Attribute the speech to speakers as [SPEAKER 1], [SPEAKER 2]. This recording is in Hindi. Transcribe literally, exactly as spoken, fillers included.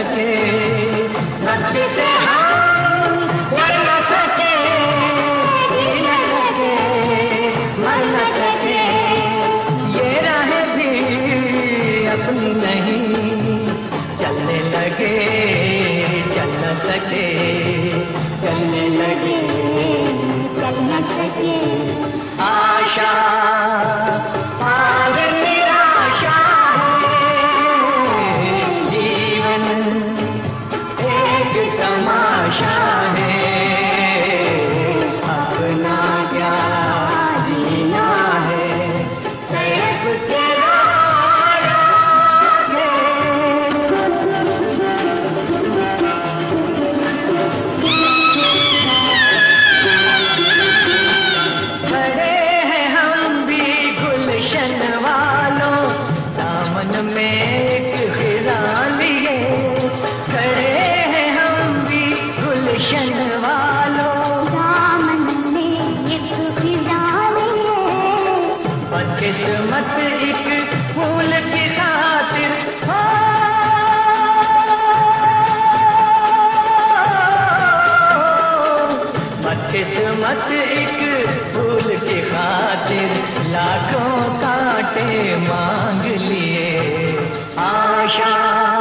[SPEAKER 1] सके, वक्त से हम लड़ न सके, जी न सके, मर न सके। ये राहें भी अपनी नहीं, चलने लगे चल न सके, चलने लगे चल न सके। आशा पार निराशा है, जीवन एक तमाशा है, अपना क्या जीना है, तड़प के किस्मत एक फूल की खातिर, किस्मत एक फूल की खातिर लाखों कांटे मांग लिए। आशा